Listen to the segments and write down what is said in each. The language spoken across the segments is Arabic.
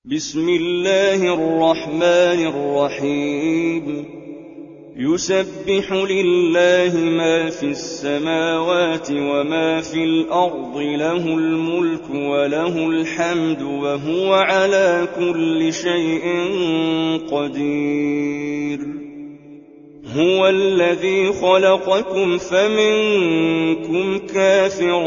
بسم الله الرحمن الرحيم يسبح لله ما في السماوات وما في الأرض له الملك وله الحمد وهو على كل شيء قدير هو الذي خلقكم فمنكم كافر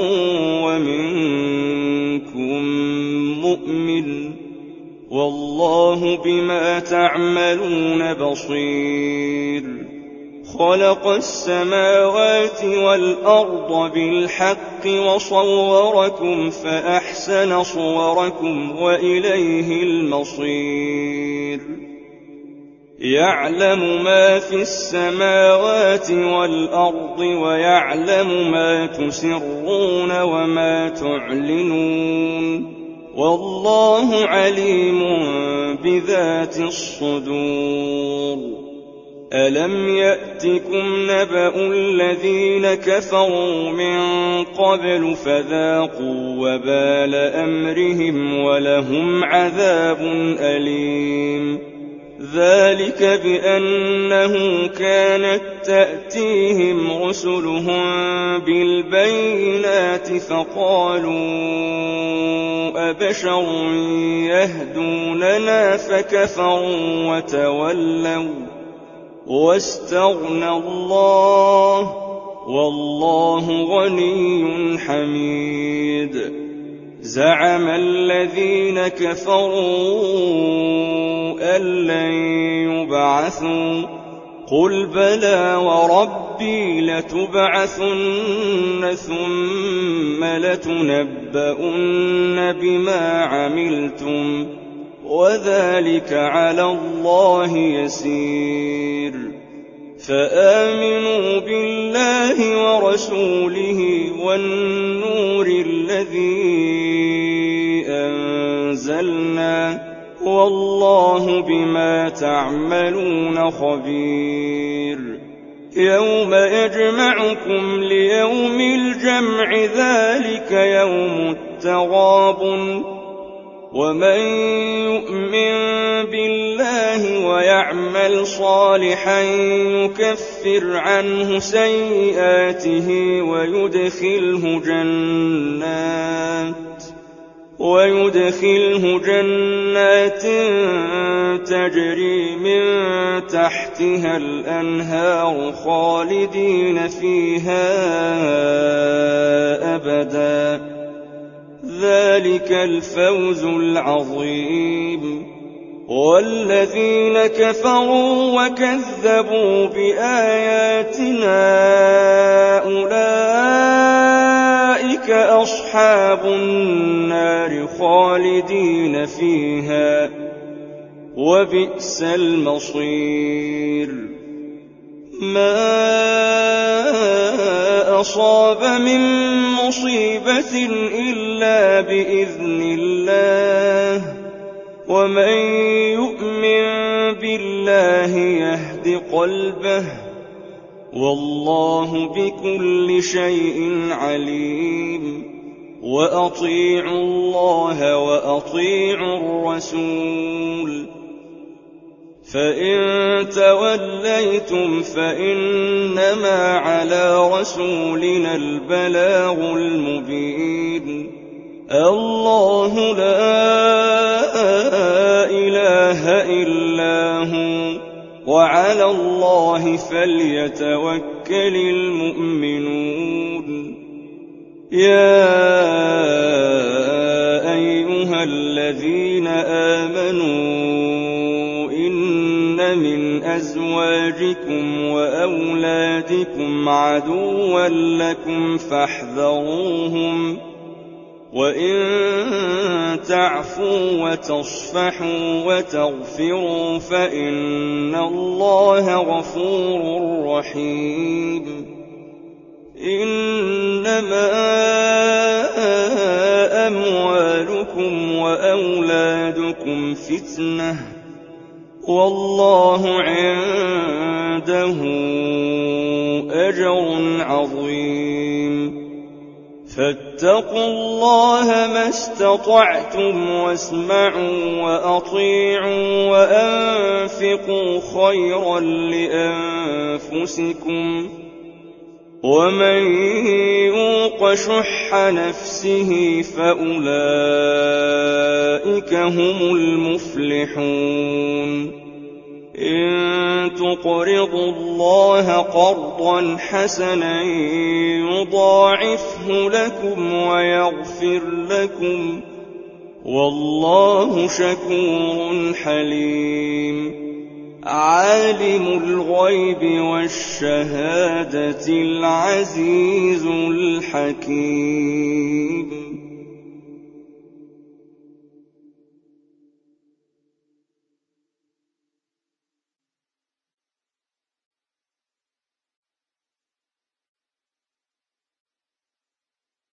ومنكم مؤمن والله بما تعملون بصير خلق السماوات والأرض بالحق وصوركم فأحسن صوركم وإليه المصير يعلم ما في السماوات والأرض ويعلم ما تسرون وما تعلنون والله عليم بذات الصدور ألم يأتكم نبأ الذين كفروا من قبل فذاقوا وبال أمرهم ولهم عذاب أليم ذلك بأنه كانت تأتيهم رسلهم بالبينات فقالوا أبشر يهدوننا فكفروا وتولوا واستغنى الله والله غني حميد زعم الذين كفروا أن لن يبعثوا قل بلى وربي لتبعثن ثم لتنبؤن بما عملتم وذلك على الله يسير فآمنوا بالله ورسوله والنور الذي أنزلنا والله بما تعملون خبير يوم يجمعكم ليوم الجمع ذلك يوم التغابن ومن يؤمن بالله ويعمل صالحا يكفر عنه سيئاته ويدخله جنات تجري من تحتها الأنهار خالدين فيها أبدا ذلك الفوز العظيم والذين كفروا وكذبوا بآياتنا أولئك أصحاب النار خالدين فيها وبئس المصير ما أصاب من مصيبة إلا بإذن الله ومن يؤمن بالله يهد قلبه والله بكل شيء عليم وأطيعوا الله وأطيعوا الرسول فإن توليتم فإنما على رسولنا البلاغ المبين الله لا إله إلا هو وعلى الله فليتوكل المؤمنون يا أيها الذين آمنوا إن من أزواجكم وأولادكم عدوا لكم فاحذروهم وإن تعفوا وتصفحوا وتغفروا فإن الله غفور رحيم إنما أموالكم وأولادكم فتنة والله عنده أجر عظيم فاتقوا الله ما استطعتم واسمعوا وأطيعوا وأنفقوا خيرا لأنفسكم ومن يوق شح نفسه فأولئك هم المفلحون إن تقرضوا الله قرضا حسنا يضاعفه لكم ويغفر لكم والله شكور حليم عالم الغيب والشهادة العزيز الحكيم